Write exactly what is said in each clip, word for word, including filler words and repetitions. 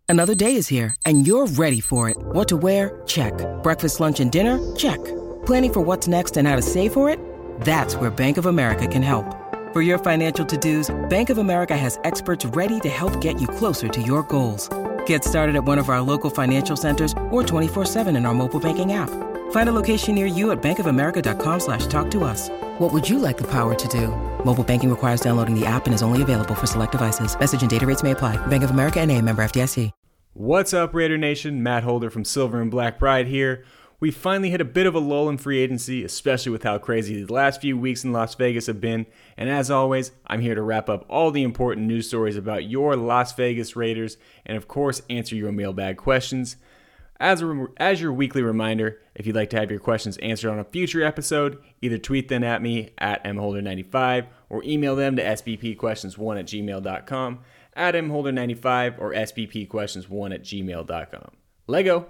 Another day is here, and you're ready for it. What to wear? Check. Breakfast, lunch, and dinner? Check. Planning for what's next and how to save for it? That's where Bank of America can help. For your financial to-dos, Bank of America has experts ready to help get you closer to your goals. Get started at one of our local financial centers or twenty-four seven in our mobile banking app. Find a location near you at bankofamerica.com slash talk to us. What would you like the power to do? Mobile banking requires downloading the app and is only available for select devices. Message and data rates may apply. Bank of America N A, member F D I C. What's up, Raider Nation? Matt Holder from Silver and Black Pride here. We finally hit a bit of a lull in free agency, especially with how crazy the last few weeks in Las Vegas have been. And as always, I'm here to wrap up all the important news stories about your Las Vegas Raiders and, of course, answer your mailbag questions. As, a, as your weekly reminder, if you'd like to have your questions answered on a future episode, either tweet them at me at m holder ninety-five or email them to s b p questions one at gmail dot com, at m holder ninety-five or s b p questions one at gmail dot com. Lego!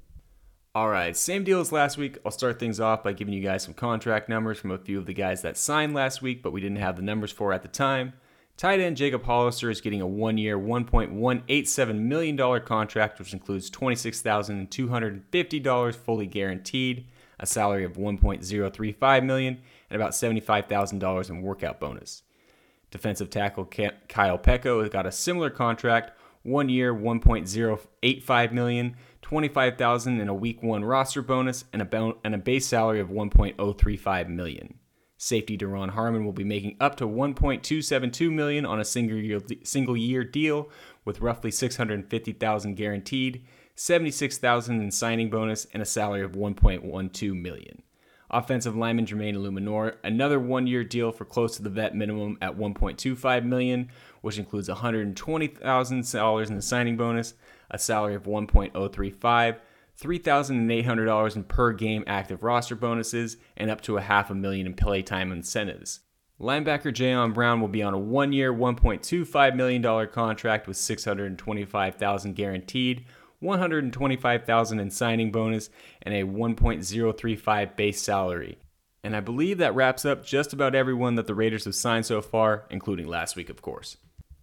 Alright, same deal as last week. I'll start things off by giving you guys some contract numbers from a few of the guys that signed last week, but we didn't have the numbers for at the time. Tight end Jacob Hollister is getting a one-year, one point one eight seven million dollars contract, which includes twenty-six thousand two hundred fifty dollars fully guaranteed, a salary of one point zero three five million dollars, and about seventy-five thousand dollars in workout bonus. Defensive tackle Kyle Peko has got a similar contract, one year, one point zero eight five million dollars, twenty-five thousand dollars in a week one roster bonus, and a, bo- and a base salary of one point zero three five million dollars. Safety Deron Harmon will be making up to one point two seven two million dollars on a single year, single year deal with roughly six hundred fifty thousand dollars guaranteed, seventy-six thousand dollars in signing bonus, and a salary of one point one two million dollars. Offensive lineman Jermaine Illuminor, another one-year deal for close to the vet minimum at one point two five million dollars, which includes one hundred twenty thousand dollars in the signing bonus, a salary of one point zero three five, three thousand eight hundred dollars in per-game active roster bonuses, and up to a half a million in playtime incentives. Linebacker Jayon Brown will be on a one-year, one point two five million dollars contract with six hundred twenty-five thousand dollars guaranteed, one hundred twenty-five thousand dollars in signing bonus, and a one point zero three five base salary. And I believe that wraps up just about everyone that the Raiders have signed so far, including last week, of course.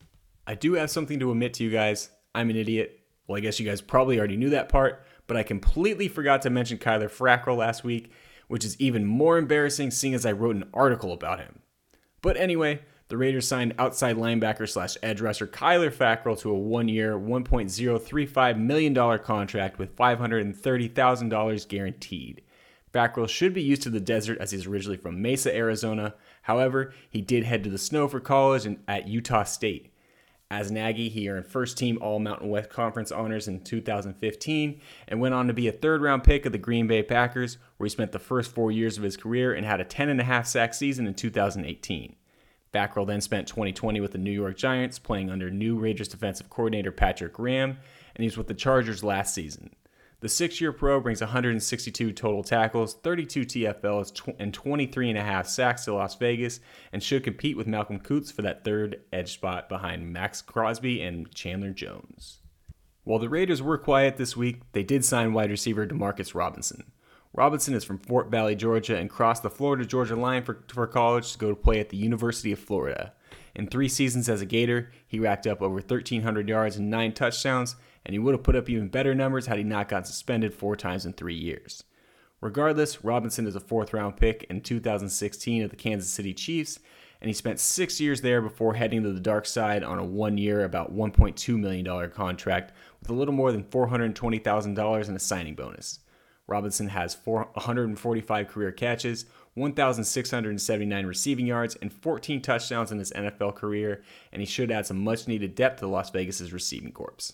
I do have something to admit to you guys. I'm an idiot. Well, I guess you guys probably already knew that part, but I completely forgot to mention Kyler Fackrell last week, which is even more embarrassing seeing as I wrote an article about him. But anyway, the Raiders signed outside linebacker slash edge rusher Kyler Fackrell to a one-year, one point zero three five million dollars contract with five hundred thirty thousand dollars guaranteed. Fackrell should be used to the desert as he's originally from Mesa, Arizona. However, he did head to the snow for college and at Utah State. As an Aggie, he earned first-team All-Mountain West Conference honors in two thousand fifteen and went on to be a third-round pick of the Green Bay Packers, where he spent the first four years of his career and had a ten and a half sack season in two thousand eighteen. Fackrell then spent twenty twenty with the New York Giants, playing under new Raiders defensive coordinator Patrick Graham, and he was with the Chargers last season. The six-year pro brings one hundred sixty-two total tackles, thirty-two T F Ls, and twenty-three and a half sacks to Las Vegas, and should compete with Malcolm Koonce for that third edge spot behind Max Crosby and Chandler Jones. While the Raiders were quiet this week, they did sign wide receiver Demarcus Robinson. Robinson is from Fort Valley, Georgia, and crossed the Florida-Georgia line for, for college to go to play at the University of Florida. In three seasons as a Gator, he racked up over thirteen hundred yards and nine touchdowns, and he would have put up even better numbers had he not gotten suspended four times in three years. Regardless, Robinson is a fourth-round pick in two thousand sixteen of the Kansas City Chiefs, and he spent six years there before heading to the dark side on a one-year, about one point two million dollars contract with a little more than four hundred twenty thousand dollars in a signing bonus. Robinson has one hundred forty-five career catches, one thousand six hundred seventy-nine receiving yards, and fourteen touchdowns in his N F L career, and he should add some much-needed depth to Las Vegas' receiving corps.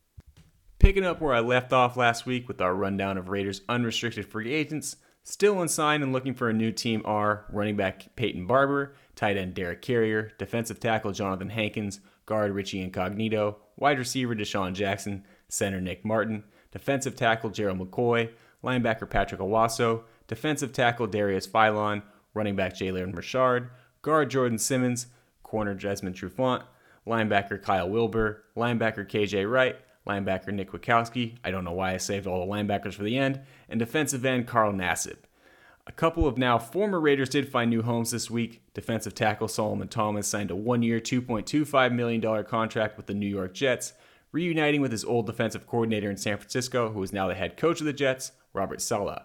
Picking up where I left off last week with our rundown of Raiders' unrestricted free agents, still unsigned and looking for a new team are running back Peyton Barber, tight end Derek Carrier, defensive tackle Jonathan Hankins, guard Richie Incognito, wide receiver Deshaun Jackson, center Nick Martin, defensive tackle Gerald McCoy, linebacker Patrick Owasso, defensive tackle Darius Philon, running back Jalen Richard, guard Jordan Simmons, corner Desmond Trufant, linebacker Kyle Wilbur, linebacker K J Wright, linebacker Nick Witkowski, I don't know why I saved all the linebackers for the end, and defensive end Carl Nassib. A couple of now former Raiders did find new homes this week. Defensive tackle Solomon Thomas signed a one-year, two point two five million dollars contract with the New York Jets. reuniting with his old defensive coordinator in San Francisco, who is now the head coach of the Jets, Robert Saleh.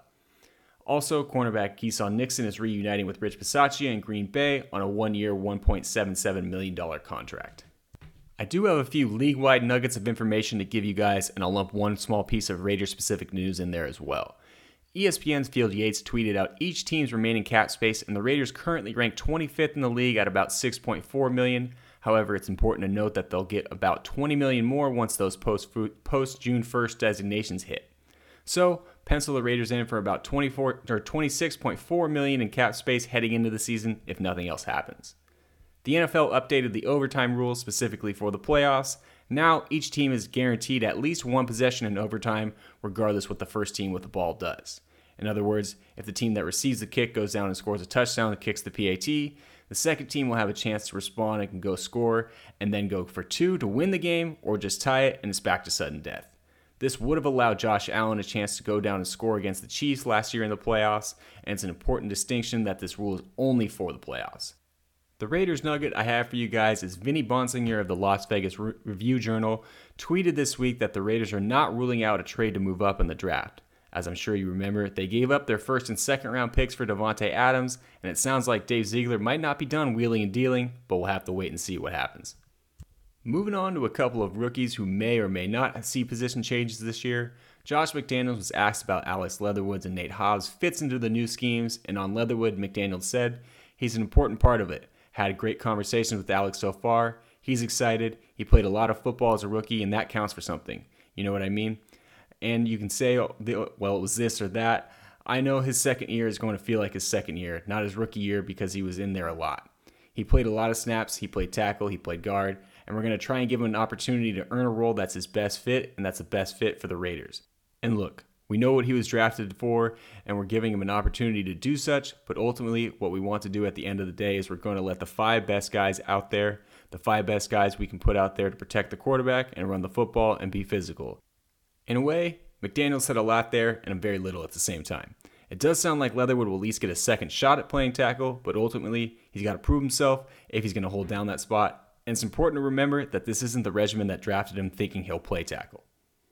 Also, cornerback Keyshawn Nixon is reuniting with Rich Bisaccia in Green Bay on a one-year, one point seven seven million dollars contract. I do have a few league-wide nuggets of information to give you guys, and I'll lump one small piece of Raiders-specific news in there as well. E S P N's Field Yates tweeted out each team's remaining cap space, and the Raiders currently rank twenty-fifth in the league at about six point four million dollars. However, it's important to note that they'll get about twenty million dollars more once those post-June first designations hit. So, pencil the Raiders in for about twenty-four or twenty-six point four million dollars in cap space heading into the season if nothing else happens. The N F L updated the overtime rules specifically for the playoffs. Now, each team is guaranteed at least one possession in overtime, regardless what the first team with the ball does. In other words, if the team that receives the kick goes down and scores a touchdown and kicks the P A T, the second team will have a chance to respond and can go score, and then go for two to win the game, or just tie it and it's back to sudden death. This would have allowed Josh Allen a chance to go down and score against the Chiefs last year in the playoffs, and it's an important distinction that this rule is only for the playoffs. The Raiders nugget I have for you guys is Vinny Bonsignor of the Las Vegas Re- Review-Journal tweeted this week that the Raiders are not ruling out a trade to move up in the draft. As I'm sure you remember, they gave up their first and second round picks for Davante Adams, and it sounds like Dave Ziegler might not be done wheeling and dealing, but we'll have to wait and see what happens. Moving on to a couple of rookies who may or may not see position changes this year, Josh McDaniels was asked about Alex Leatherwood's and Nate Hobbs fits into the new schemes, and on Leatherwood, McDaniels said, "He's an important part of it. Had great conversations with Alex so far. He's excited. He played a lot of football as a rookie, and that counts for something. You know what I mean?" And you can say, well, it was this or that. I know his second year is going to feel like his second year, not his rookie year, because he was in there a lot. He played a lot of snaps. He played tackle. He played guard. And we're going to try and give him an opportunity to earn a role that's his best fit, and that's the best fit for the Raiders. And look, we know what he was drafted for, and we're giving him an opportunity to do such, but ultimately what we want to do at the end of the day is we're going to let the five best guys out there, the five best guys we can put out there to protect the quarterback and run the football and be physical. In a way, McDaniels said a lot there and very little at the same time. It does sound like Leatherwood will at least get a second shot at playing tackle, but ultimately, he's got to prove himself if he's going to hold down that spot. And it's important to remember that this isn't the regimen that drafted him thinking he'll play tackle.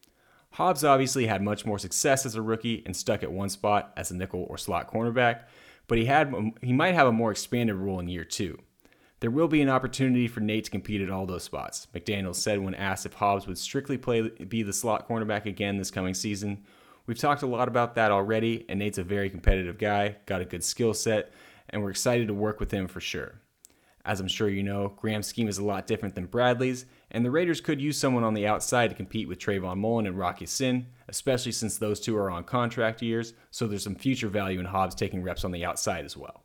Hobbs obviously had much more success as a rookie and stuck at one spot as a nickel or slot cornerback, but he had he might have a more expanded role in year two. There will be an opportunity for Nate to compete at all those spots, McDaniels said when asked if Hobbs would strictly play be the slot cornerback again this coming season. We've talked a lot about that already, and Nate's a very competitive guy, got a good skill set, and we're excited to work with him for sure. As I'm sure you know, Graham's scheme is a lot different than Bradley's, and the Raiders could use someone on the outside to compete with Trayvon Mullen and Rocky Sin, especially since those two are on contract years, so there's some future value in Hobbs taking reps on the outside as well.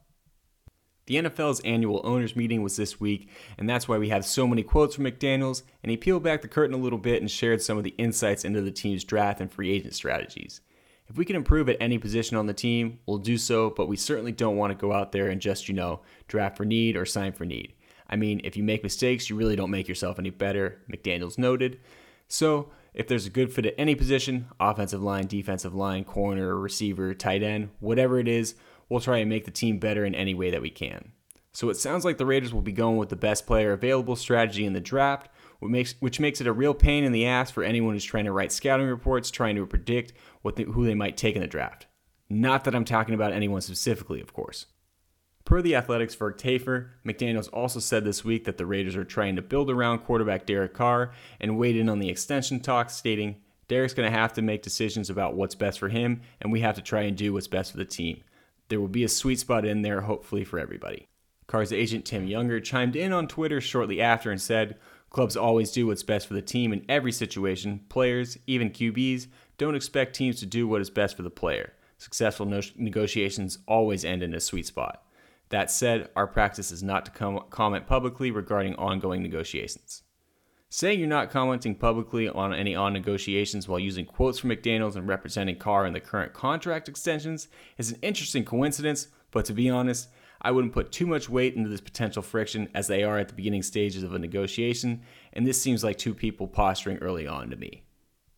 The N F L's annual owners meeting was this week, and that's why we have so many quotes from McDaniels, and he peeled back the curtain a little bit and shared some of the insights into the team's draft and free agent strategies. If we can improve at any position on the team, we'll do so, but we certainly don't want to go out there and just, you know, draft for need or sign for need. I mean, if you make mistakes, you really don't make yourself any better, McDaniels noted. So, if there's a good fit at any position, offensive line, defensive line, corner, receiver, tight end, whatever it is, we'll try and make the team better in any way that we can. So it sounds like the Raiders will be going with the best player available strategy in the draft, which makes, which makes it a real pain in the ass for anyone who's trying to write scouting reports, trying to predict what the, who they might take in the draft. Not that I'm talking about anyone specifically, of course. Per The Athletic's Ferg Tafer, McDaniels also said this week that the Raiders are trying to build around quarterback Derek Carr and weighed in on the extension talks, stating, "Derek's going to have to make decisions about what's best for him, and we have to try and do what's best for the team. There will be a sweet spot in there, hopefully, for everybody." Carr's agent Tim Younger chimed in on Twitter shortly after and said, "Clubs always do what's best for the team in every situation. Players, even Q Bs, don't expect teams to do what is best for the player. Successful no- negotiations always end in a sweet spot. That said, our practice is not to com- comment publicly regarding ongoing negotiations." Saying you're not commenting publicly on any on negotiations while using quotes from McDaniels and representing Carr in the current contract extensions is an interesting coincidence, but to be honest, I wouldn't put too much weight into this potential friction as they are at the beginning stages of a negotiation, and this seems like two people posturing early on to me.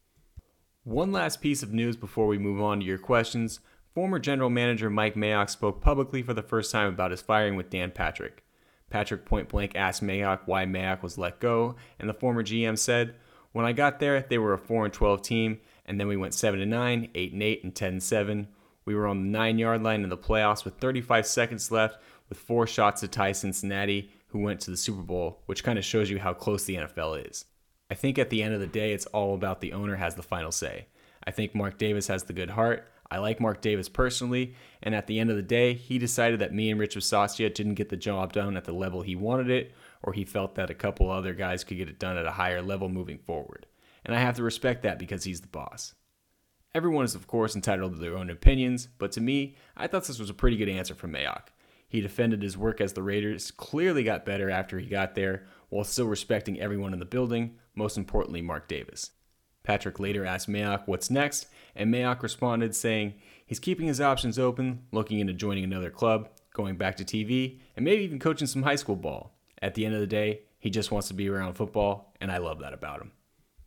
One last piece of news before we move on to your questions. Former general manager Mike Mayock spoke publicly for the first time about his firing with Dan Patrick. Patrick point-blank asked Mayock why Mayock was let go, and the former G M said, When I got there, they were a four and twelve team, and then we went seven and nine, eight and eight, and ten and seven. We were on the nine-yard line in the playoffs with thirty-five seconds left, with four shots to tie Cincinnati, who went to the Super Bowl, which kind of shows you how close the N F L is. I think at the end of the day, it's all about the owner has the final say. I think Mark Davis has the good heart. I like Mark Davis personally, and at the end of the day, he decided that me and Rich Bisaccia didn't get the job done at the level he wanted it, or he felt that a couple other guys could get it done at a higher level moving forward. And I have to respect that because he's the boss. Everyone is, of course, entitled to their own opinions, but to me, I thought this was a pretty good answer from Mayock. He defended his work as the Raiders clearly got better after he got there, while still respecting everyone in the building, most importantly Mark Davis. Patrick later asked Mayock what's next, and Mayock responded saying he's keeping his options open, looking into joining another club, going back to T V, and maybe even coaching some high school ball. At the end of the day, he just wants to be around football, and I love that about him.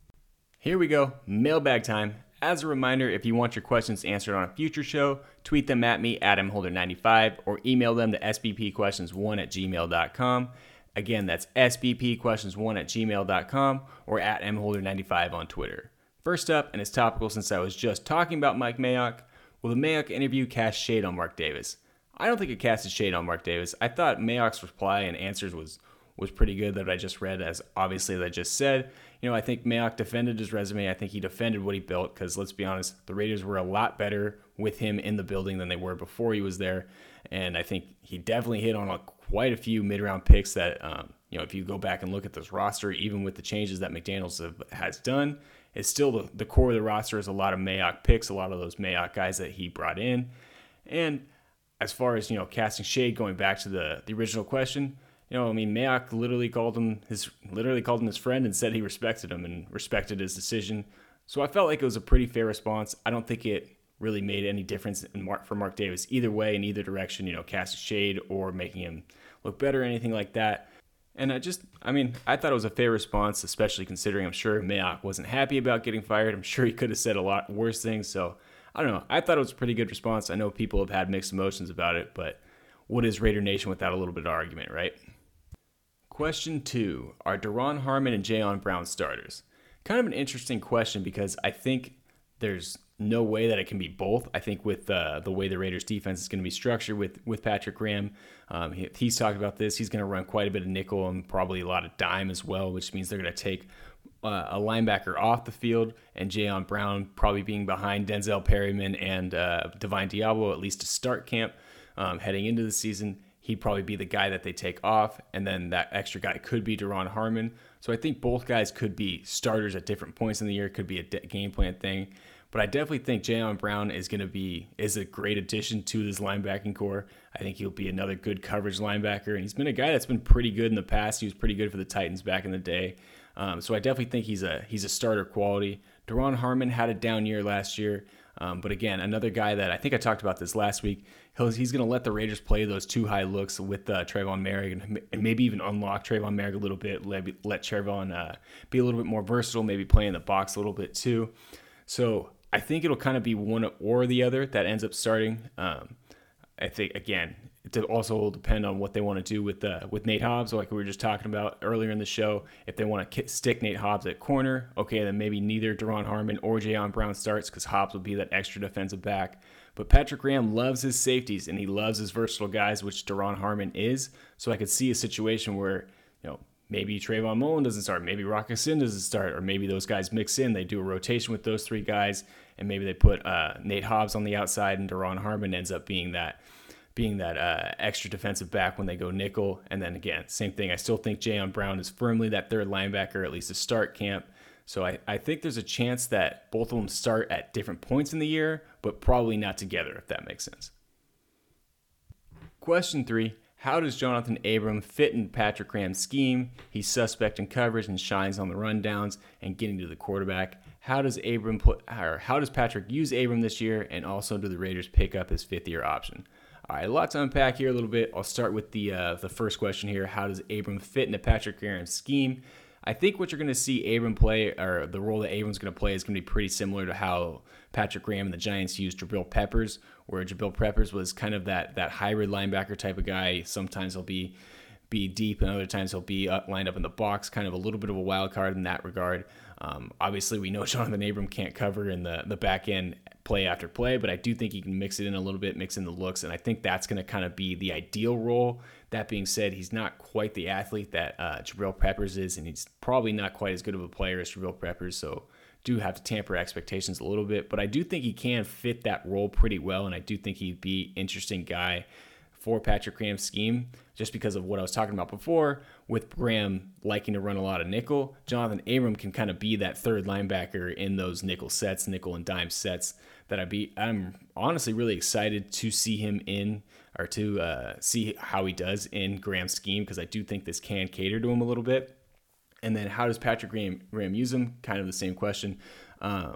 Here we go, mailbag time. As a reminder, if you want your questions answered on a future show, tweet them at me at m holder ninety-five or email them to s b p questions one at gmail dot com. Again, that's s b p questions one at gmail dot com or at m holder ninety-five on Twitter. First up, and it's topical since I was just talking about Mike Mayock, will the Mayock interview cast shade on Mark Davis? I don't think it casted shade on Mark Davis. I thought Mayock's reply and answers was was pretty good that I just read, as obviously that I just said. You know, I think Mayock defended his resume. I think he defended what he built because, let's be honest, the Raiders were a lot better with him in the building than they were before he was there. And I think he definitely hit on a, quite a few mid-round picks that, um, you know, if you go back and look at this roster, even with the changes that McDaniels have, has done, it's still the, the core of the roster is a lot of Mayock picks, a lot of those Mayock guys that he brought in. And as far as, you know, casting shade, going back to the, the original question, you know, I mean, Mayock literally called him his literally called him his friend and said he respected him and respected his decision. So I felt like it was a pretty fair response. I don't think it really made any difference in Mark, for Mark Davis either way, in either direction, you know, casting shade or making him look better or anything like that. And I just, I mean, I thought it was a fair response, especially considering I'm sure Mayock wasn't happy about getting fired. I'm sure he could have said a lot worse things. So I don't know. I thought it was a pretty good response. I know people have had mixed emotions about it, but what is Raider Nation without a little bit of argument, right? Question two, are Duron Harmon and Jayon Brown starters? Kind of an interesting question because I think there's no way that it can be both. I think with uh, the way the Raiders defense is going to be structured with, with Patrick Graham, um, he, he's talked about this. He's going to run quite a bit of nickel and probably a lot of dime as well, which means they're going to take uh, a linebacker off the field, and Jayon Brown probably being behind Denzel Perryman and uh, Divine Diablo, at least to start camp um, heading into the season. He'd probably be the guy that they take off, and then that extra guy could be Duron Harmon. So I think both guys could be starters at different points in the year. It could be a de- game plan thing. But I definitely think Jayon Brown is going to be is a great addition to this linebacking core. I think he'll be another good coverage linebacker, and he's been a guy that's been pretty good in the past. He was pretty good for the Titans back in the day. Um, so I definitely think he's a he's a starter quality. Duron Harmon had a down year last year. Um, but again, another guy that I think I talked about this last week, he'll, he's going to let the Raiders play those two high looks with uh, Trayvon Merrick and, and maybe even unlock Trayvon Merrick a little bit, let, let Trayvon uh, be a little bit more versatile, maybe play in the box a little bit too. So I think it'll kind of be one or the other that ends up starting. Um, I think, again, it also will depend on what they want to do with uh, with Nate Hobbs, like we were just talking about earlier in the show. If they want to stick Nate Hobbs at corner, okay, then maybe neither Duron Harmon or Jayon Brown starts because Hobbs will be that extra defensive back. But Patrick Graham loves his safeties, and he loves his versatile guys, which Duron Harmon is. So I could see a situation where, you know, maybe Trayvon Mullen doesn't start, maybe Rock Ya-Sin doesn't start, or maybe those guys mix in. They do a rotation with those three guys, and maybe they put uh, Nate Hobbs on the outside, and Duron Harmon ends up being that being that uh, extra defensive back when they go nickel. And then again, same thing. I still think Jayon Brown is firmly that third linebacker, at least to start camp. So I, I think there's a chance that both of them start at different points in the year, but probably not together, if that makes sense. Question three, how does Jonathan Abram fit in Patrick Graham's scheme? He's suspect in coverage and shines on the rundowns and getting to the quarterback. How does Abram put, or how does Patrick use Abram this year? And also, do the Raiders pick up his fifth year option? All right, a lot to unpack here a little bit. I'll start with the uh, the first question here. How does Abram fit into Patrick Graham's scheme? I think what you're going to see Abram play, or the role that Abram's going to play, is going to be pretty similar to how Patrick Graham and the Giants used Jabril Peppers, where Jabril Peppers was kind of that that hybrid linebacker type of guy. Sometimes he'll be be deep, and other times he'll be up, lined up in the box, kind of a little bit of a wild card in that regard. Um, obviously, we know Jonathan Abram can't cover in the, the back end play after play, but I do think he can mix it in a little bit, mix in the looks, and I think that's going to kind of be the ideal role. That being said, he's not quite the athlete that uh, Jabril Peppers is, and he's probably not quite as good of a player as Jabril Peppers, so do have to tamper expectations a little bit, but I do think he can fit that role pretty well, and I do think he'd be an interesting guy for Patrick Graham's scheme, just because of what I was talking about before, with Graham liking to run a lot of nickel. Jonathan Abram can kind of be that third linebacker in those nickel sets, nickel and dime sets that I be. I'm honestly really excited to see him in, or to uh, see how he does in Graham's scheme, because I do think this can cater to him a little bit. And then how does Patrick Graham, Graham use him? Kind of the same question. Um,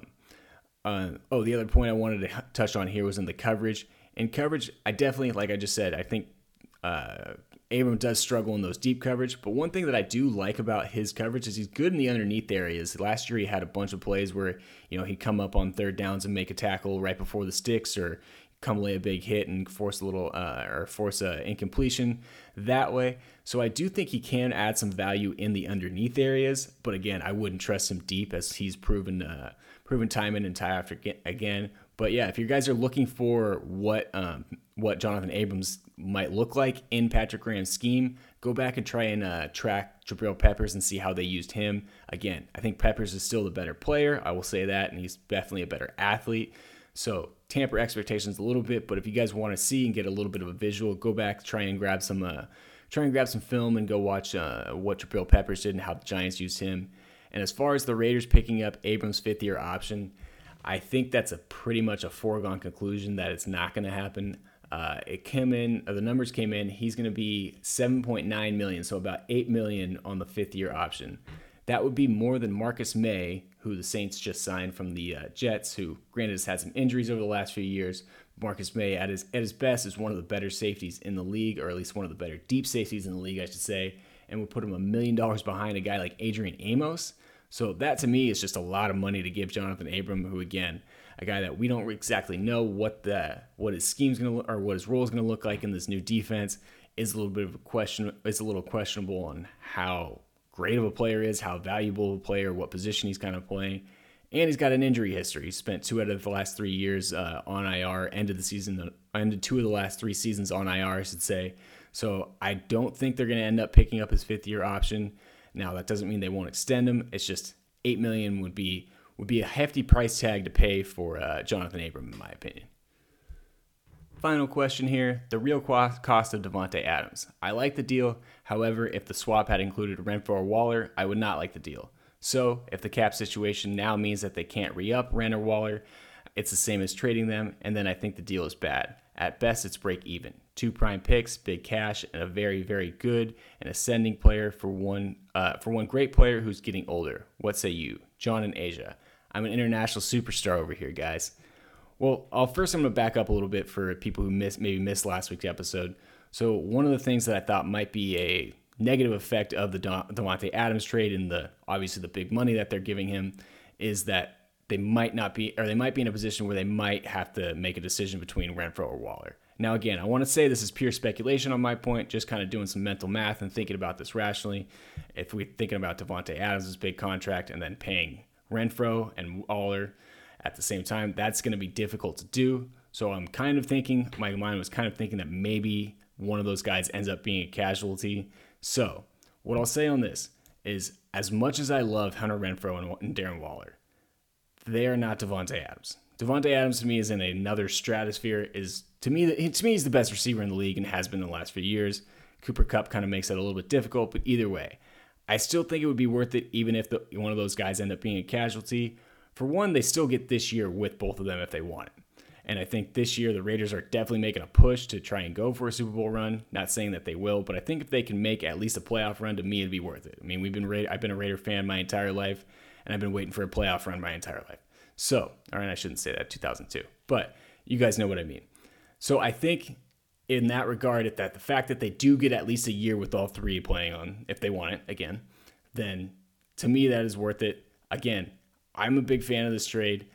uh, oh, the other point I wanted to touch on here was in the coverage. In coverage, I definitely, like I just said, I think uh, Abram does struggle in those deep coverage. But one thing that I do like about his coverage is he's good in the underneath areas. Last year he had a bunch of plays where, you know, he'd come up on third downs and make a tackle right before the sticks, or come lay a big hit and force a little uh, or force a incompletion that way. So I do think he can add some value in the underneath areas. But again, I wouldn't trust him deep, as he's proven uh, proven time in and time after again. But yeah, if you guys are looking for what um, what Jonathan Abrams might look like in Patrick Graham's scheme, go back and try and uh, track Jabril Peppers and see how they used him. Again, I think Peppers is still the better player. I will say that, and he's definitely a better athlete. So tamper expectations a little bit, but if you guys want to see and get a little bit of a visual, go back, try and grab some, uh, try and grab some film and go watch uh, what Jabril Peppers did and how the Giants used him. And as far as the Raiders picking up Abrams' fifth-year option, I think that's a pretty much a foregone conclusion that it's not going to happen. Uh, it came in, uh, the numbers came in. He's going to be seven point nine million dollars, so about eight million dollars on the fifth-year option. That would be more than Marcus May, who the Saints just signed from the uh, Jets, who granted has had some injuries over the last few years. Marcus May, at his at his best, is one of the better safeties in the league, or at least one of the better deep safeties in the league, I should say, and would put him a million dollars behind a guy like Adrian Amos. So that, to me, is just a lot of money to give Jonathan Abram, who, again, a guy that we don't exactly know what the what his scheme's going to or what his role is going to look like in this new defense. Is a little bit of a question. It's a little questionable on how great of a player is, how valuable a player, what position he's kind of playing. And he's got an injury history. He spent two out of the last three years uh, on I R, ended the season, ended two of the last three seasons on I R, I should say. So I don't think they're going to end up picking up his fifth-year option. Now, that doesn't mean they won't extend him. It's just eight million dollars would be would be a hefty price tag to pay for uh, Jonathan Abram, in my opinion. Final question here, the real cost of Davante Adams. I like the deal. However, if the swap had included Renfrow or Waller, I would not like the deal. So if the cap situation now means that they can't re-up Ren or Waller, it's the same as trading them, and then I think the deal is bad. At best, it's break even. Two prime picks, big cash, and a very, very good and ascending player for one uh, for one great player who's getting older. What say you? John in Asia. I'm an international superstar over here, guys. Well, I'll first I'm going to back up a little bit for people who missed, maybe missed last week's episode. So one of the things that I thought might be a negative effect of the Davante Adams trade and the obviously the big money that they're giving him is that they might not be, or they might be in a position where they might have to make a decision between Renfrow or Waller. Now, again, I want to say this is pure speculation on my point, just kind of doing some mental math and thinking about this rationally. If we're thinking about Davante Adams' big contract and then paying Renfrow and Waller at the same time, that's going to be difficult to do. So I'm kind of thinking, my mind was kind of thinking that maybe one of those guys ends up being a casualty. So what I'll say on this is, as much as I love Hunter Renfrow and Darren Waller, they are not Davante Adams. Davante Adams to me is in another stratosphere. Is to me, to me, he's the best receiver in the league and has been in the last few years. Cooper Kupp kind of makes that a little bit difficult, but either way, I still think it would be worth it, even if the, one of those guys end up being a casualty. For one, they still get this year with both of them if they want it. And I think this year the Raiders are definitely making a push to try and go for a Super Bowl run. Not saying that they will, but I think if they can make at least a playoff run, to me it'd be worth it. I mean, we've been Ra- I've been a Raider fan my entire life, and I've been waiting for a playoff run my entire life. So, all right, I shouldn't say that, two thousand two, but you guys know what I mean. So I think in that regard, that the fact that they do get at least a year with all three playing on, if they want it again, then to me that is worth it. Again, I'm a big fan of this trade.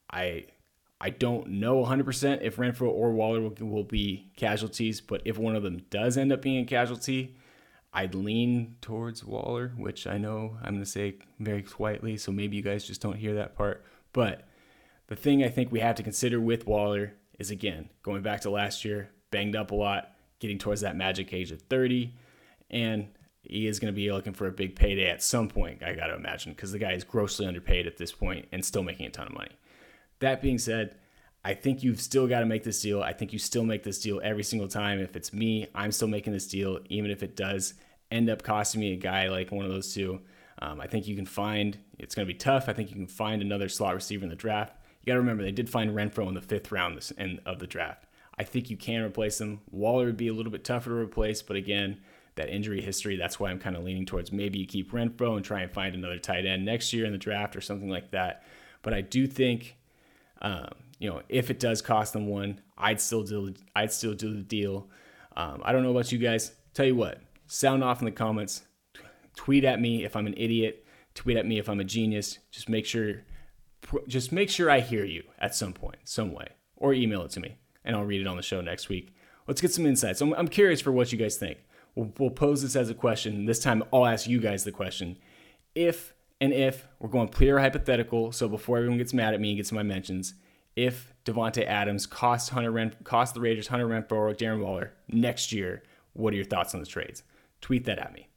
I I don't know one hundred percent if Renfrow or Waller will, will be casualties, but if one of them does end up being a casualty, I'd lean towards Waller, which I know I'm going to say very quietly, so maybe you guys just don't hear that part. But the thing I think we have to consider with Waller is, again, going back to last year, banged up a lot, getting towards that magic age of thirty, and he is going to be looking for a big payday at some point, I got to imagine, because the guy is grossly underpaid at this point and still making a ton of money. That being said, I think you've still got to make this deal. I think you still make this deal every single time. If it's me, I'm still making this deal, even if it does end up costing me a guy like one of those two. Um, I think you can find, it's going to be tough. I think you can find another slot receiver in the draft. You got to remember, they did find Renfrow in the fifth round this, in, of the draft. I think you can replace him. Waller would be a little bit tougher to replace, but again, that injury history, that's why I'm kind of leaning towards maybe you keep Renfrow and try and find another tight end next year in the draft or something like that. But I do think, um, you know, if it does cost them one, I'd still do, I'd still do the deal. Um, I don't know about you guys. Tell you what, sound off in the comments. Tweet at me if I'm an idiot. Tweet at me if I'm a genius. Just make sure, just make sure I hear you at some point, some way, or email it to me, and I'll read it on the show next week. Let's get some insights. I'm, I'm curious for what you guys think. We'll, we'll pose this as a question. This time, I'll ask you guys the question. If and if we're going pure hypothetical, so before everyone gets mad at me and gets my mentions, if Davante Adams costs Hunter Ren, costs the Raiders Hunter Renfrow or Darren Waller next year, what are your thoughts on the trades? Tweet that at me.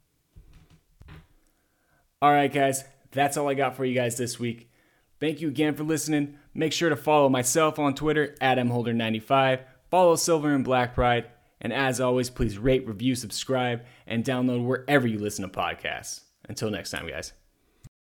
All right, guys, that's all I got for you guys this week. Thank you again for listening. Make sure to follow myself on Twitter at m holder ninety-five. Follow Silver and Black Pride. And as always, please rate, review, subscribe, and download wherever you listen to podcasts. Until next time, guys.